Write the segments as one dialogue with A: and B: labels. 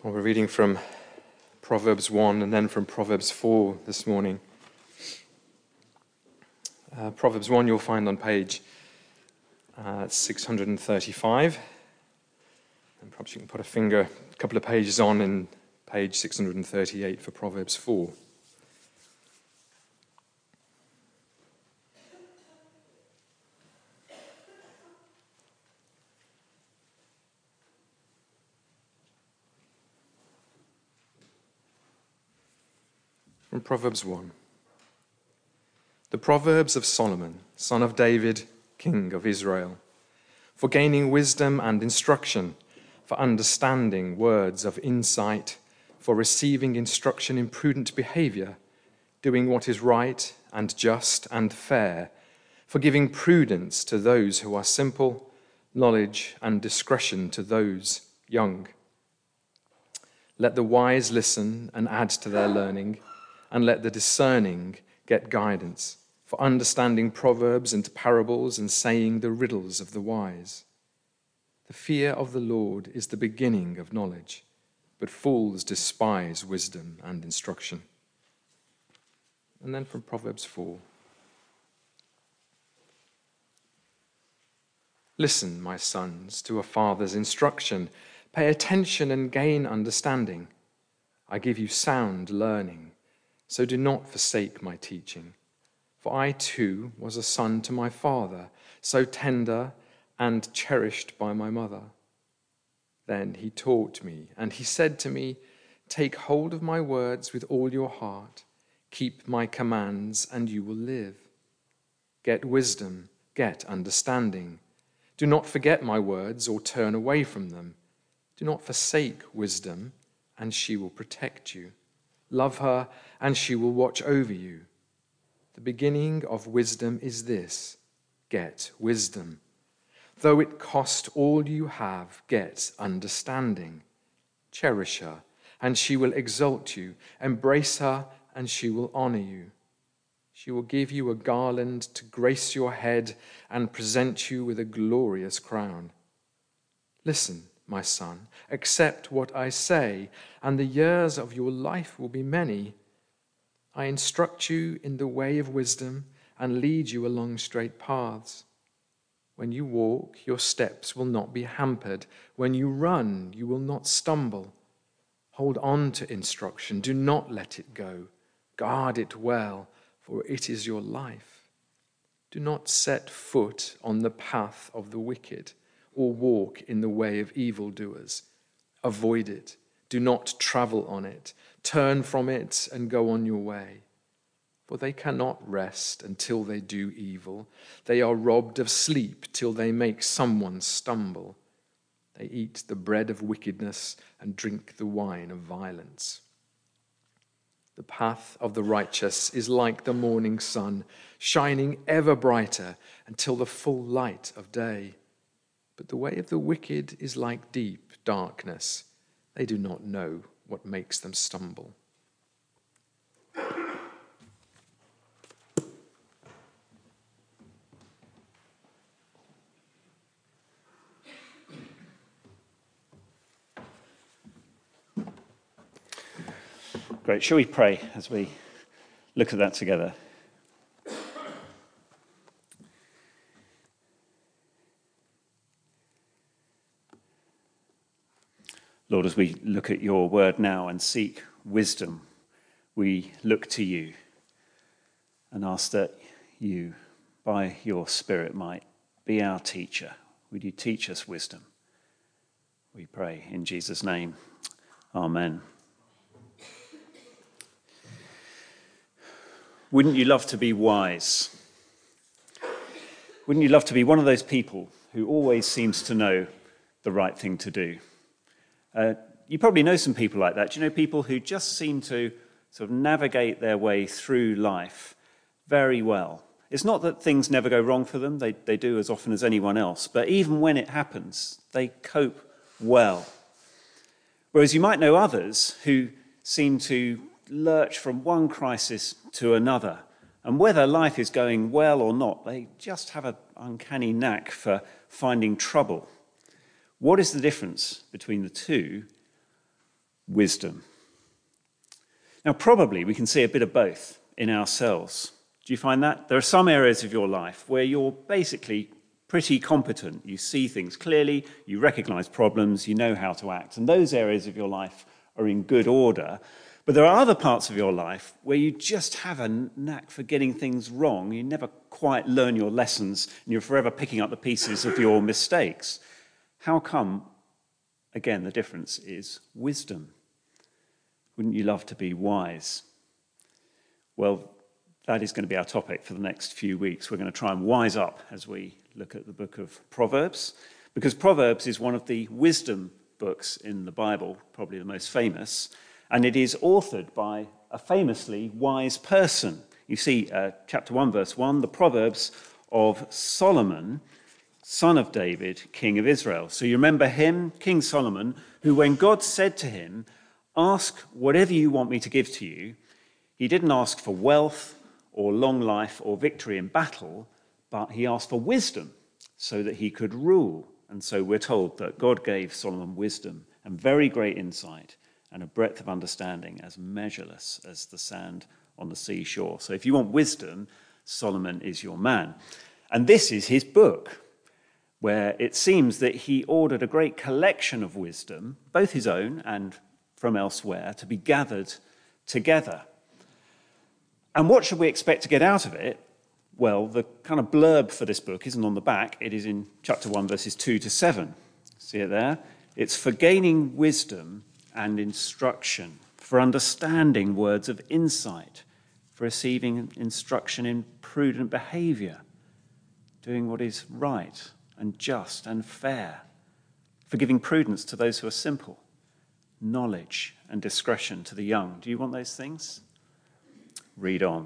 A: Well, we're reading from Proverbs 1 and then from Proverbs 4 this morning. Proverbs 1 you'll find on page 635. And perhaps you can put a couple of pages on in page 638 for Proverbs 4. From Proverbs 1. The Proverbs of Solomon, son of David, king of Israel, for gaining wisdom and instruction, for understanding words of insight, for receiving instruction in prudent behavior, doing what is right and just and fair, for giving prudence to those who are simple, knowledge and discretion to those young. Let the wise listen and add to their learning, and let the discerning get guidance, for understanding proverbs and parables and saying the riddles of the wise. The fear of the Lord is the beginning of knowledge, but fools despise wisdom and instruction. And then from Proverbs 4. Listen, my sons, to a father's instruction. Pay attention and gain understanding. I give you sound learning, so do not forsake my teaching. For I too was a son to my father, so tender and cherished by my mother. Then he taught me, and he said to me, take hold of my words with all your heart. Keep my commands, and you will live. Get wisdom, get understanding. Do not forget my words or turn away from them. Do not forsake wisdom, and she will protect you. Love her, and she will watch over you. The beginning of wisdom is this: get wisdom. Though it cost all you have, get understanding. Cherish her, and she will exalt you. Embrace her, and she will honor you. She will give you a garland to grace your head and present you with a glorious crown. Listen, my son, accept what I say, and the years of your life will be many. I instruct you in the way of wisdom and lead you along straight paths. When you walk, your steps will not be hampered. When you run, you will not stumble. Hold on to instruction. Do not let it go. Guard it well, for it is your life. Do not set foot on the path of the wicked, or walk in the way of evildoers. Avoid it. Do not travel on it. Turn from it and go on your way. For they cannot rest until they do evil. They are robbed of sleep till they make someone stumble. They eat the bread of wickedness and drink the wine of violence. The path of the righteous is like the morning sun, shining ever brighter until the full light of day. But the way of the wicked is like deep darkness. They do not know what makes them stumble.
B: Great. Shall we pray as we look at that together? Lord, as we look at your word now and seek wisdom, we look to you and ask that you, by your Spirit, might be our teacher. Would you teach us wisdom? We pray in Jesus' name. Amen. Wouldn't you love to be wise? Wouldn't you love to be one of those people who always seems to know the right thing to do? You probably know some people like that. Do you know people who just seem to sort of navigate their way through life very well? It's not that things never go wrong for them. They do as often as anyone else. But even when it happens, they cope well. Whereas you might know others who seem to lurch from one crisis to another. And whether life is going well or not, they just have an uncanny knack for finding trouble. What is the difference between the two? wisdom. Now, probably we can see a bit of both in ourselves. Do you find that? There are some areas of your life where you're basically pretty competent. You see things clearly, you recognize problems, you know how to act, and those areas of your life are in good order. But there are other parts of your life where you just have a knack for getting things wrong. You never quite learn your lessons, and you're forever picking up the pieces of your mistakes. How come? Again, the difference is wisdom. Wouldn't you love to be wise? Well, that is going to be our topic for the next few weeks. We're going to try and wise up as we look at the book of Proverbs, because Proverbs is one of the wisdom books in the Bible, probably the most famous, and it is authored by a famously wise person. You see, chapter 1, verse 1, the Proverbs of Solomon, son of David, king of Israel. So you remember him, King Solomon, who when God said to him, "Ask whatever you want me to give to you," he didn't ask for wealth or long life or victory in battle, but he asked for wisdom so that he could rule. And so we're told that God gave Solomon wisdom and very great insight and a breadth of understanding as measureless as the sand on the seashore. So if you want wisdom, Solomon is your man. And this is his book, where it seems that he ordered a great collection of wisdom, both his own and from elsewhere, to be gathered together. And what should we expect to get out of it? Well, the kind of blurb for this book isn't on the back. It is in chapter 1, verses 2 to 7. See it there? It's for gaining wisdom and instruction, for understanding words of insight, for receiving instruction in prudent behavior, doing what is right and just and fair, for giving prudence to those who are simple, knowledge and discretion to the young. Do you want those things? Read on.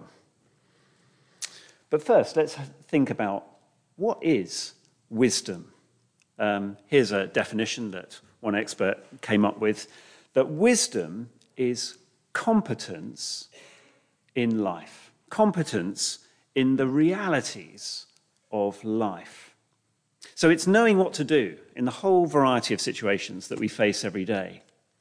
B: But first, let's think about what is wisdom. Here's a definition that one expert came up with, that wisdom is competence in life, competence in the realities of life. So it's knowing what to do in the whole variety of situations that we face every day.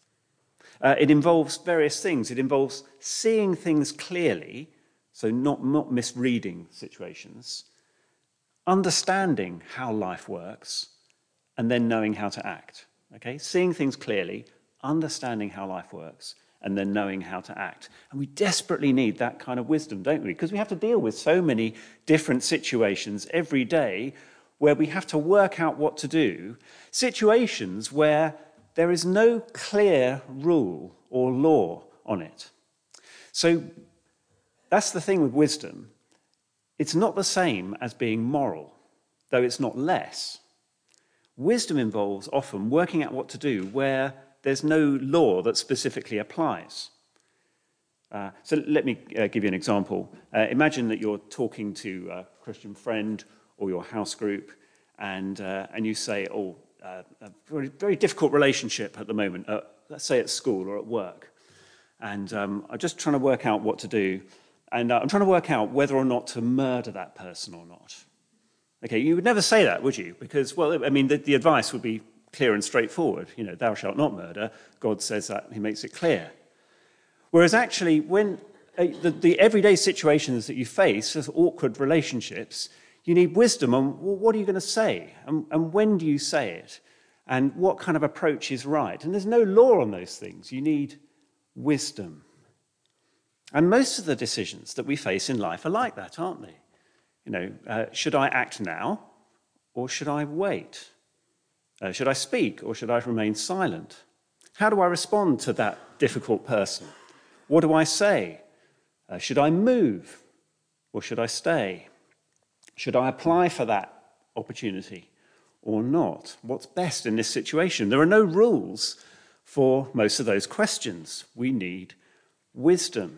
B: It involves various things. It involves seeing things clearly, so not misreading situations, understanding how life works, and then knowing how to act. Okay? Seeing things clearly, understanding how life works, and then knowing how to act. And we desperately need that kind of wisdom, don't we? Because we have to deal with so many different situations every day where we have to work out what to do, situations where there is no clear rule or law on it. So that's the thing with wisdom. It's not the same as being moral, though it's not less. Wisdom involves often working out what to do where there's no law that specifically applies. So let me give you an example. Imagine that you're talking to a Christian friend or your house group, and you say, a very, very difficult relationship at the moment, let's say at school or at work. And I'm just trying to work out what to do. And I'm trying to work out whether or not to murder that person or not. Okay, you would never say that, would you? Because, well, I mean, the advice would be clear and straightforward. You know, thou shalt not murder. God says that, he makes it clear. Whereas actually, when the everyday situations that you face as awkward relationships, you need wisdom on, well, what are you going to say? And when do you say it? And what kind of approach is right? And there's no law on those things. You need wisdom. And most of the decisions that we face in life are like that, aren't they? You know, should I act now or should I wait? Should I speak or should I remain silent? How do I respond to that difficult person? What do I say? Should I move or should I stay? Should I apply for that opportunity or not? What's best in this situation? There are no rules for most of those questions. We need wisdom.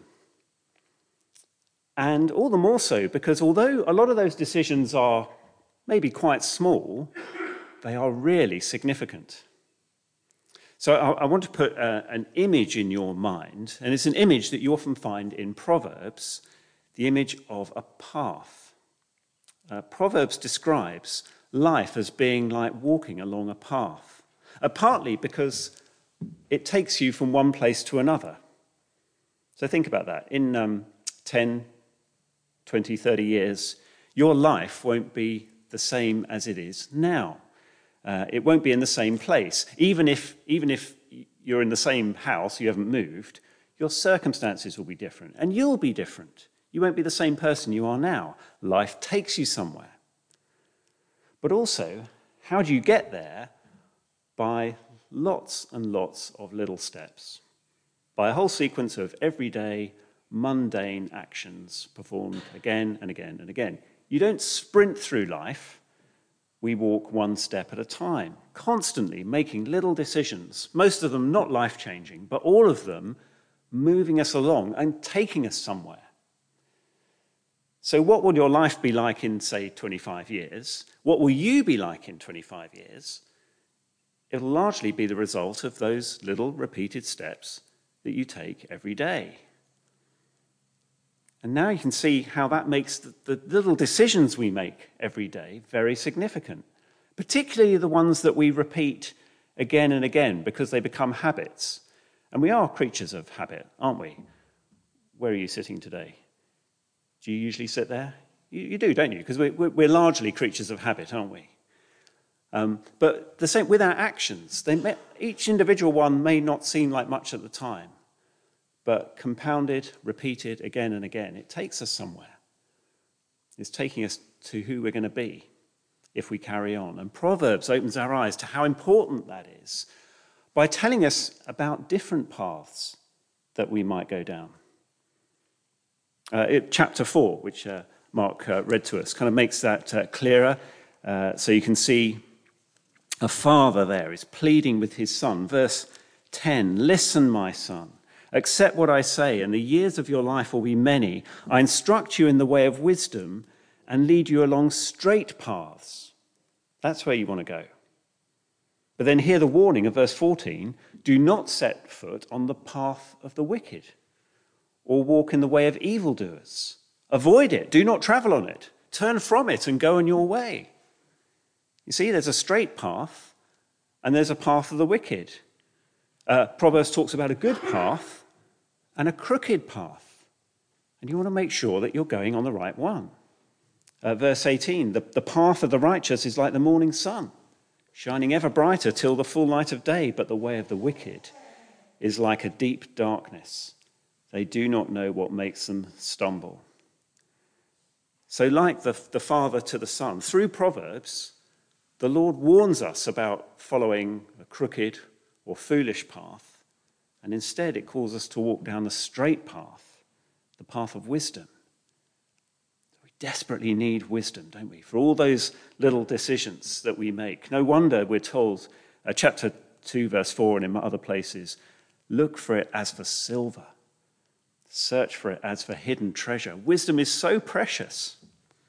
B: And all the more so because although a lot of those decisions are maybe quite small, they are really significant. So I want to put an image in your mind, and it's an image that you often find in Proverbs, the image of a path. Proverbs describes life as being like walking along a path, partly because it takes you from one place to another. So think about that. In 10, 20, 30 years, your life won't be the same as it is now. It won't be in the same place. Even if you're in the same house, you haven't moved, your circumstances will be different, and you'll be different. You won't be the same person you are now. Life takes you somewhere. But also, how do you get there? By lots and lots of little steps, by a whole sequence of everyday, mundane actions performed again and again and again. You don't sprint through life. We walk one step at a time, constantly making little decisions, most of them not life-changing, but all of them moving us along and taking us somewhere. So what will your life be like in, say, 25 years? What will you be like in 25 years? It'll largely be the result of those little repeated steps that you take every day. And now you can see how that makes the little decisions we make every day very significant, particularly the ones that we repeat again and again because they become habits. And we are creatures of habit, aren't we? Where are you sitting today? Do you usually sit there? You do, don't you? Because we're largely creatures of habit, aren't we? But the same with our actions. Each individual one may not seem like much at the time, but compounded, repeated again and again, it takes us somewhere. It's taking us to who we're going to be if we carry on. And Proverbs opens our eyes to how important that is by telling us about different paths that we might go down. Chapter 4, which Mark read to us, kind of makes that clearer. So you can see a father there is pleading with his son. Verse 10, "Listen, my son, accept what I say, and the years of your life will be many. I instruct you in the way of wisdom and lead you along straight paths." That's where you want to go. But then hear the warning of verse 14, "Do not set foot on the path of the wicked, or walk in the way of evildoers. Avoid it, do not travel on it. Turn from it and go on your way." You see, there's a straight path, and there's a path of the wicked. Proverbs talks about a good path and a crooked path. And you want to make sure that you're going on the right one. Verse 18, the path of the righteous is like the morning sun, shining ever brighter till the full light of day, but the way of the wicked is like a deep darkness. They do not know what makes them stumble. So like the father to the son, through Proverbs, the Lord warns us about following a crooked or foolish path, and instead it calls us to walk down the straight path, the path of wisdom. We desperately need wisdom, don't we, for all those little decisions that we make. No wonder we're told, chapter 2, verse 4, and in other places, look for it as for silver. Search for it as for hidden treasure. Wisdom is so precious.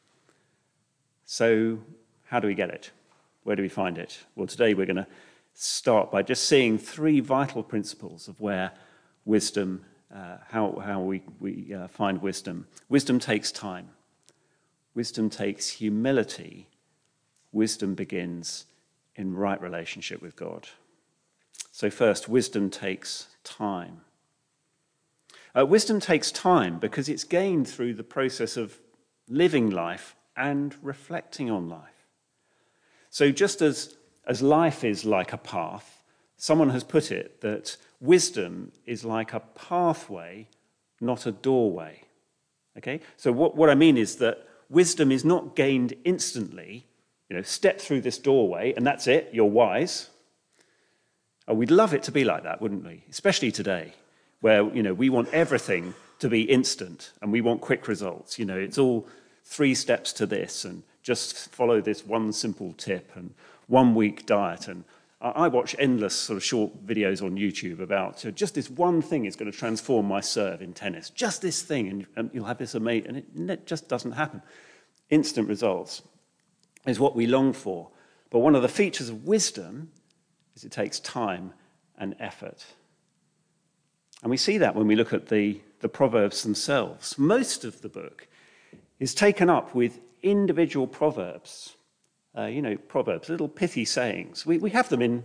B: So how do we get it? Where do we find it? Well, today we're going to start by just seeing three vital principles of where wisdom, how we find wisdom. Wisdom takes time. Wisdom takes humility. Wisdom begins in right relationship with God. So first, wisdom takes time. Wisdom takes time because it's gained through the process of living life and reflecting on life. So just as life is like a path, someone has put it that wisdom is like a pathway, not a doorway. Okay? So what I mean is that wisdom is not gained instantly. Step through this doorway and that's it, you're wise. Oh, we'd love it to be like that, wouldn't we? Especially today, where we want everything to be instant and we want quick results. It's all 3 steps to this and just follow this one simple tip and 1 week diet. And I watch endless sort of short videos on YouTube about just this one thing is going to transform my serve in tennis. Just this thing, and you'll have this amazing, and it just doesn't happen. Instant results is what we long for. But one of the features of wisdom is it takes time and effort. And we see that when we look at the Proverbs themselves. Most of the book is taken up with individual proverbs. Proverbs, little pithy sayings. We have them in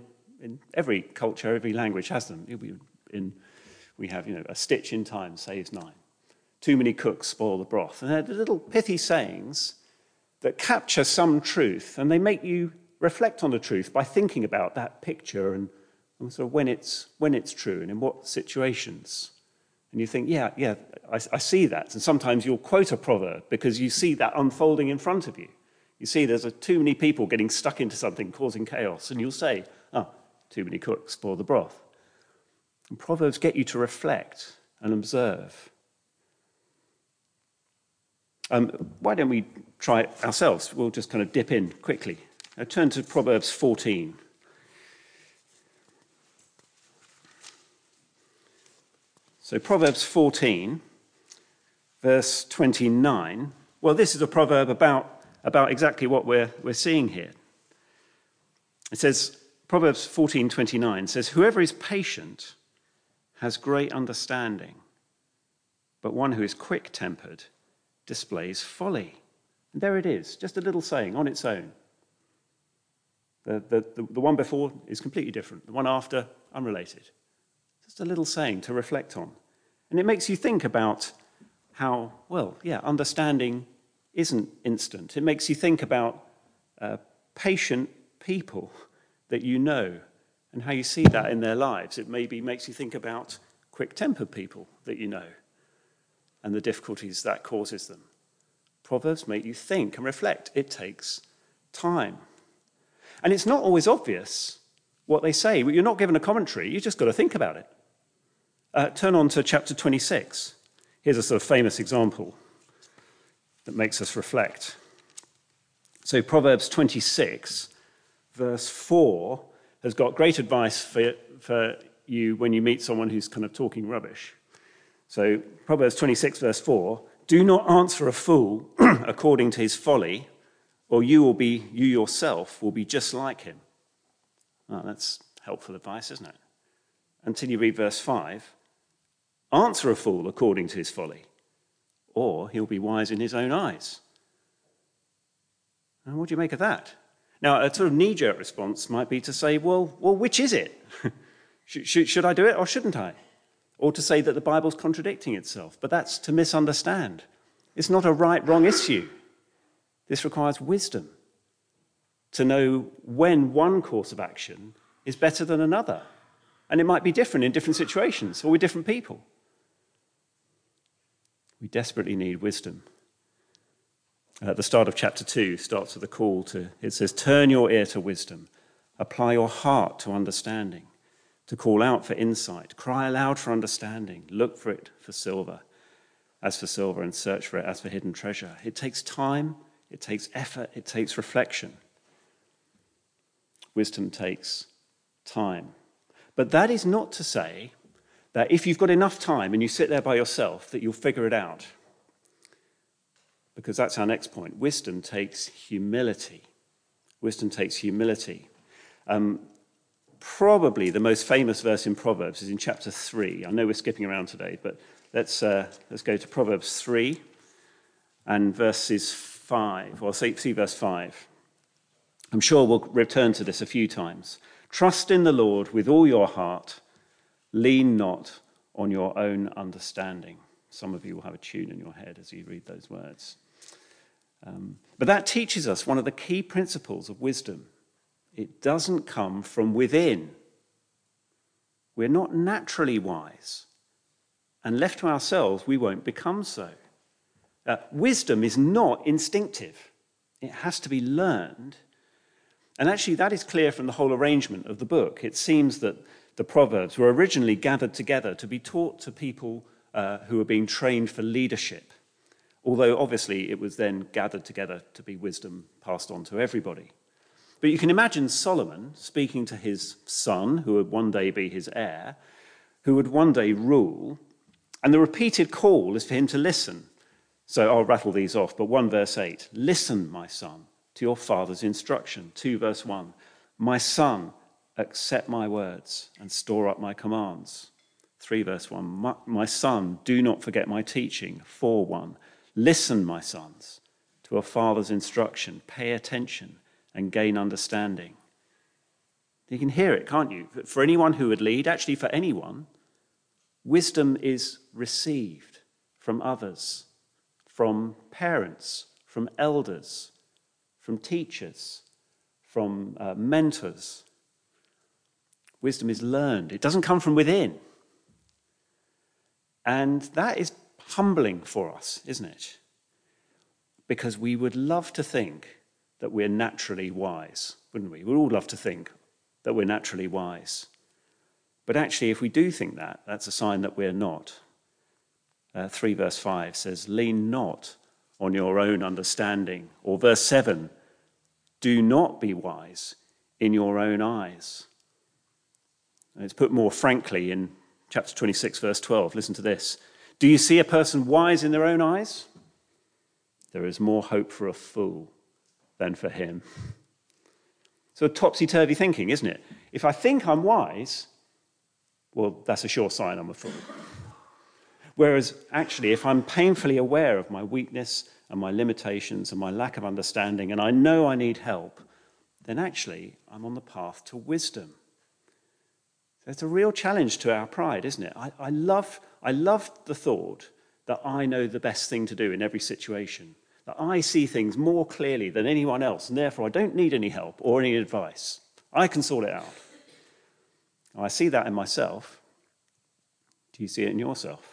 B: in every culture, every language has them. We have, a stitch in time saves 9. Too many cooks spoil the broth. And they're the little pithy sayings that capture some truth, and they make you reflect on the truth by thinking about that picture and sort of when it's true and in what situations. And you think, I see that. And sometimes you'll quote a proverb because you see that unfolding in front of you. You see there's too many people getting stuck into something, causing chaos, and you'll say, too many cooks spoil the broth. And Proverbs get you to reflect and observe. Why don't we try it ourselves? We'll just kind of dip in quickly. Now turn to Proverbs 14. So Proverbs 14, verse 29. Well, this is a proverb about exactly what we're seeing here. It says, Proverbs 14:29 says, "Whoever is patient has great understanding, but one who is quick-tempered displays folly." And there it is, just a little saying on its own. The one before is completely different. The one after, unrelated. Just a little saying to reflect on. And it makes you think about how, understanding isn't instant. It makes you think about patient people that you know and how you see that in their lives. It maybe makes you think about quick-tempered people that you know and the difficulties that causes them. Proverbs make you think and reflect. It takes time. And it's not always obvious what they say. You're not given a commentary. You've just got to think about it. Turn on to chapter 26. Here's a sort of famous example that makes us reflect. So Proverbs 26, verse 4, has got great advice for you when you meet someone who's kind of talking rubbish. So Proverbs 26, verse 4, "Do not answer a fool according to his folly, or you yourself will be just like him." Oh, that's helpful advice, isn't it? Until you read verse 5, "Answer a fool according to his folly, or he'll be wise in his own eyes." And what do you make of that? Now, a sort of knee-jerk response might be to say, well, which is it? Should I do it or shouldn't I? Or to say that the Bible's contradicting itself. But that's to misunderstand. It's not a right-wrong issue. This requires wisdom to know when one course of action is better than another. And it might be different in different situations or with different people. We desperately need wisdom. At the start of chapter 2 starts with a call it says, "Turn your ear to wisdom, apply your heart to understanding, to call out for insight, cry aloud for understanding, look for it for silver, as for silver, and search for it as for hidden treasure." It takes time, it takes effort, it takes reflection. Wisdom takes time. But that is not to say that if you've got enough time and you sit there by yourself, that you'll figure it out. Because that's our next point. Wisdom takes humility. Wisdom takes humility. Probably the most famous verse in Proverbs is in chapter 3. I know we're skipping around today, but let's go to Proverbs 3 and verses 5. Well, see verse 5. I'm sure we'll return to this a few times. "Trust in the Lord with all your heart. Lean not on your own understanding." Some of you will have a tune in your head as you read those words. But that teaches us one of the key principles of wisdom. It doesn't come from within. We're not naturally wise. And left to ourselves, we won't become so. Wisdom is not instinctive. It has to be learned. And actually, that is clear from the whole arrangement of the book. It seems that the Proverbs were originally gathered together to be taught to people who were being trained for leadership, although obviously it was then gathered together to be wisdom passed on to everybody. But you can imagine Solomon speaking to his son, who would one day be his heir, who would one day rule, and the repeated call is for him to listen. So I'll rattle these off, but 1 verse 8, "Listen, my son, to your father's instruction." 2 verse 1, "My son, accept my words and store up my commands." 3 verse 1, "My son, do not forget my teaching." 4:1, "Listen, my sons, to a father's instruction. Pay attention and gain understanding." You can hear it, can't you? For anyone who would lead, actually for anyone, wisdom is received from others, from parents, from elders, from teachers, from mentors. Wisdom is learned. It doesn't come from within. And that is humbling for us, isn't it? Because we would love to think that we're naturally wise, wouldn't we? We'd all love to think that we're naturally wise. But actually, if we do think that, that's a sign that we're not. 3 verse 5 says, lean not on your own understanding. Or verse 7, do not be wise in your own eyes. And it's put more frankly in chapter 26, verse 12. Listen to this. Do you see a person wise in their own eyes? There is more hope for a fool than for him. So topsy-turvy thinking, isn't it? If I think I'm wise, well, that's a sure sign I'm a fool. Whereas actually, if I'm painfully aware of my weakness and my limitations and my lack of understanding, and I know I need help, then actually I'm on the path to wisdom. So it's a real challenge to our pride, isn't it? I love the thought that I know the best thing to do in every situation, that I see things more clearly than anyone else, and therefore I don't need any help or any advice. I can sort it out. I see that in myself. Do you see it in yourself?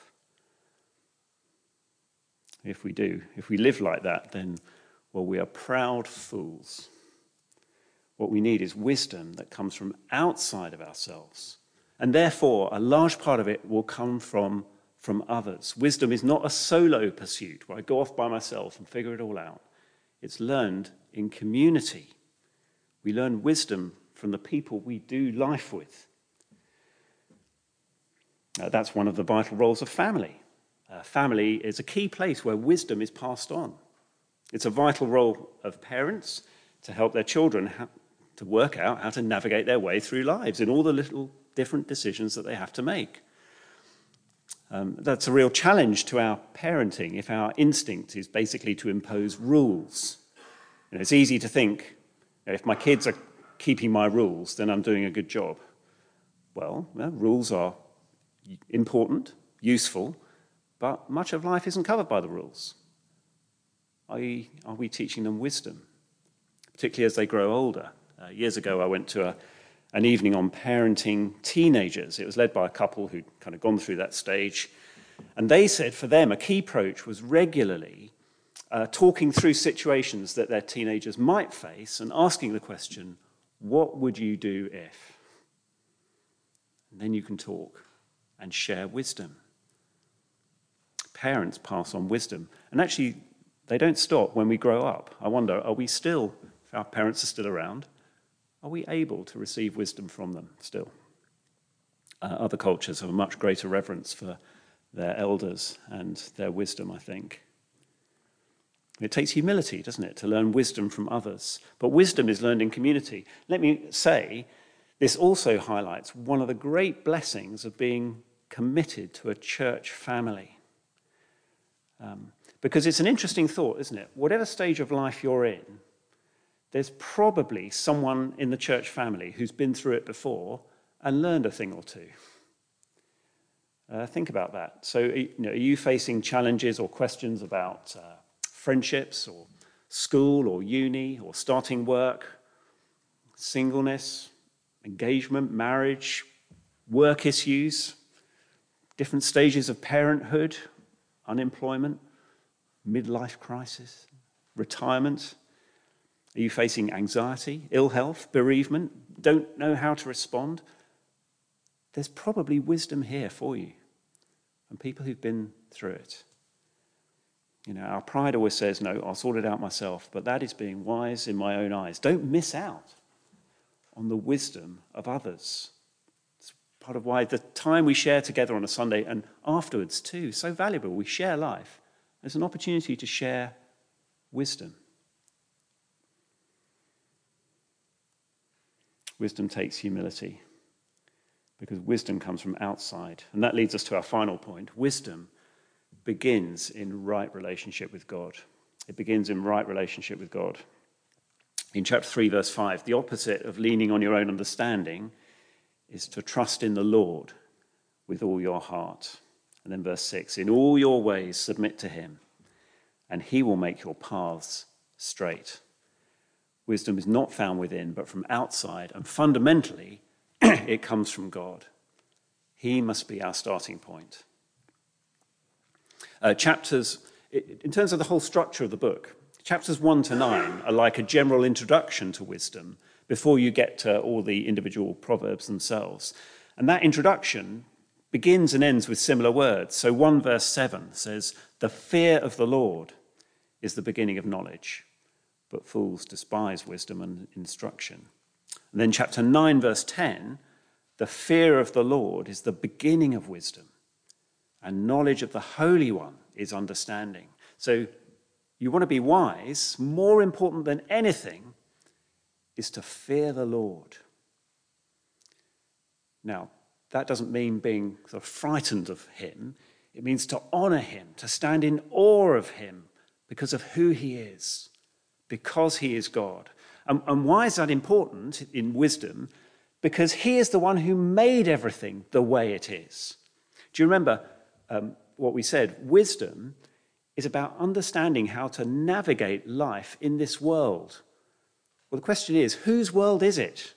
B: If we do, if we live like that, then, well, we are proud fools. What we need is wisdom that comes from outside of ourselves. And therefore, a large part of it will come from others. Wisdom is not a solo pursuit where I go off by myself and figure it all out. It's learned in community. We learn wisdom from the people we do life with. That's one of the vital roles of family. Family is a key place where wisdom is passed on. It's a vital role of parents to help their children to work out how to navigate their way through lives in all the little different decisions that they have to make. That's a real challenge to our parenting if our instinct is basically to impose rules. It's easy to think, if my kids are keeping my rules, then I'm doing a good job. Well, rules are important, useful, but much of life isn't covered by the rules. Are we teaching them wisdom, particularly as they grow older? Years ago, I went to an evening on parenting teenagers. It was led by a couple who'd kind of gone through that stage. And they said for them, a key approach was regularly talking through situations that their teenagers might face and asking the question, what would you do if? And then you can talk and share wisdom. Parents pass on wisdom. And actually, they don't stop when we grow up. I wonder, are we still, if our parents are still around, are we able to receive wisdom from them still? Other cultures have a much greater reverence for their elders and their wisdom, I think. It takes humility, doesn't it, to learn wisdom from others. But wisdom is learned in community. Let me say, this also highlights one of the great blessings of being committed to a church family. Because it's an interesting thought, isn't it? Whatever stage of life you're in, there's probably someone in the church family who's been through it before and learned a thing or two. Think about that. So, are you facing challenges or questions about friendships or school or uni or starting work, singleness, engagement, marriage, work issues, different stages of parenthood, unemployment, midlife crisis, retirement? Are you facing anxiety, ill health, bereavement, don't know how to respond? There's probably wisdom here for you and people who've been through it. Our pride always says, no, I'll sort it out myself, but that is being wise in my own eyes. Don't miss out on the wisdom of others. It's part of why the time we share together on a Sunday and afterwards too, so valuable. We share life. There's an opportunity to share wisdom. Wisdom takes humility because wisdom comes from outside. And that leads us to our final point. Wisdom begins in right relationship with God. It begins in right relationship with God. In chapter 3, verse 5, the opposite of leaning on your own understanding is to trust in the Lord with all your heart. And then verse 6, in all your ways submit to him, and he will make your paths straight. Wisdom is not found within, but from outside, and fundamentally, it comes from God. He must be our starting point. Chapters, in terms of the whole structure of the book, chapters 1 to 9 are like a general introduction to wisdom before you get to all the individual proverbs themselves. And that introduction begins and ends with similar words. So 1 verse 7 says, the fear of the Lord is the beginning of knowledge, but fools despise wisdom and instruction. And then chapter 9 verse 10, the fear of the Lord is the beginning of wisdom, and knowledge of the Holy One is understanding. So you want to be wise, more important than anything is to fear the Lord. Now, that doesn't mean being sort of frightened of him. It means to honor him, to stand in awe of him because of who he is, because he is God. And why is that important in wisdom? Because he is the one who made everything the way it is. Do you remember what we said? Wisdom is about understanding how to navigate life in this world. Well, the question is, whose world is it?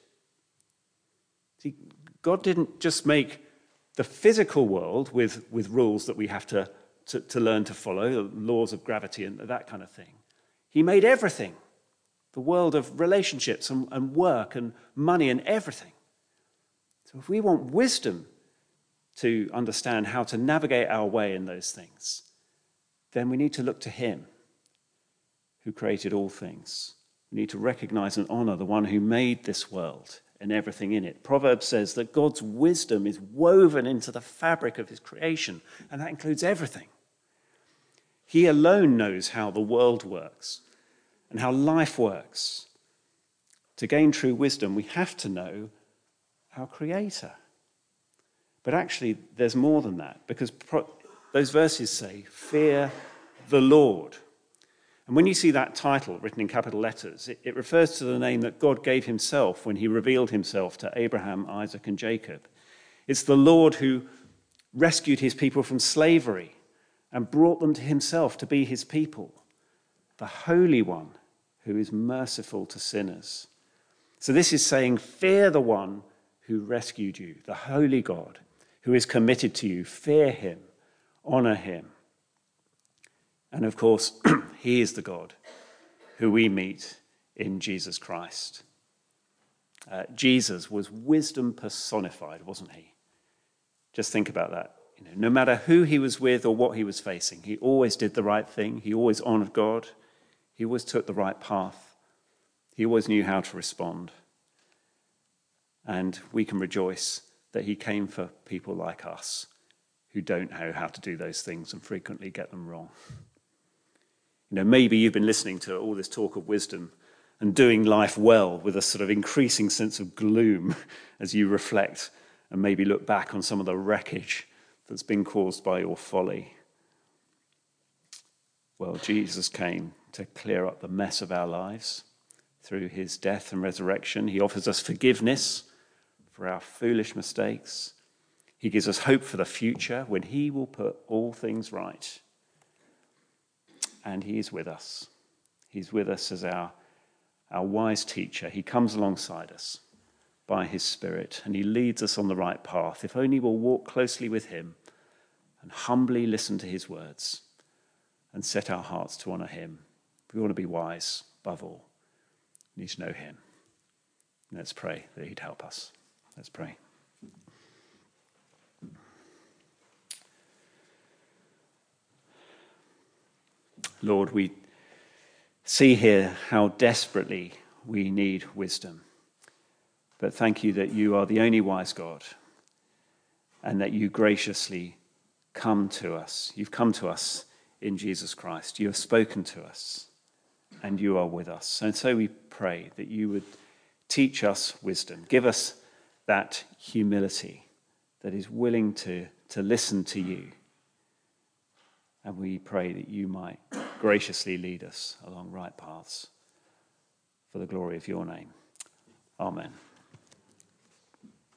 B: See, God didn't just make the physical world with rules that we have to learn to follow, laws of gravity and that kind of thing. He made everything, the world of relationships and work and money and everything. So if we want wisdom to understand how to navigate our way in those things, then we need to look to him who created all things. We need to recognize and honor the one who made this world and everything in it. Proverbs says that God's wisdom is woven into the fabric of his creation, and that includes everything. He alone knows how the world works and how life works. To gain true wisdom, we have to know our Creator. But actually, there's more than that, because those verses say, fear the Lord. And when you see that title written in capital letters, it refers to the name that God gave himself when he revealed himself to Abraham, Isaac, and Jacob. It's the Lord who rescued his people from slavery and brought them to himself to be his people, the Holy One who is merciful to sinners. So this is saying, fear the one who rescued you, the Holy God who is committed to you. Fear him, honor him. And of course, he is the God who we meet in Jesus Christ. Jesus was wisdom personified, wasn't he? Just think about that. No matter who he was with or what he was facing, he always did the right thing. He always honored God. He always took the right path. He always knew how to respond. And we can rejoice that he came for people like us who don't know how to do those things and frequently get them wrong. Maybe you've been listening to all this talk of wisdom and doing life well with a sort of increasing sense of gloom as you reflect and maybe look back on some of the wreckage that's been caused by your folly. Well, Jesus came to clear up the mess of our lives through his death and resurrection. He offers us forgiveness for our foolish mistakes. He gives us hope for the future when he will put all things right. And he is with us. He's with us as our wise teacher. He comes alongside us by his Spirit, and he leads us on the right path. If only we'll walk closely with him and humbly listen to his words and set our hearts to honor him. If we want to be wise, above all, we need to know him. Let's pray that he'd help us. Let's pray. Lord, we see here how desperately we need wisdom. But thank you that you are the only wise God and that you graciously come to us. You've come to us in Jesus Christ. You have spoken to us and you are with us. And so we pray that you would teach us wisdom. Give us that humility that is willing to listen to you. And we pray that you might graciously lead us along right paths for the glory of your name. Amen.